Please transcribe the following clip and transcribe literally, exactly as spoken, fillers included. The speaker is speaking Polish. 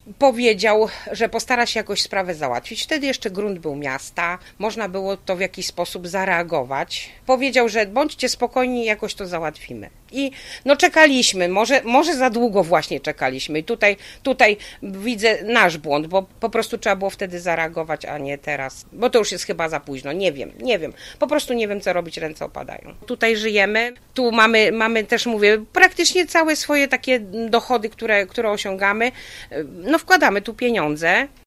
powiedział, że postara się jakoś sprawę załatwić. Wtedy jeszcze grunt był miasta, można było to w jakiś sposób zareagować. Powiedział, że bądźcie spokojni, jakoś to załatwimy. I no czekaliśmy, może, może za długo właśnie czekaliśmy. I tutaj, tutaj widzę nasz błąd, bo po prostu trzeba było wtedy zareagować, a nie teraz. Bo to już jest chyba za późno, nie wiem, nie wiem. Po prostu nie wiem, co robić, ręce opadają. Tutaj żyjemy, tu mamy, mamy też, mówię, praktycznie całe swoje takie dochody, które, które osiągamy. No wkładamy tu pieniądze.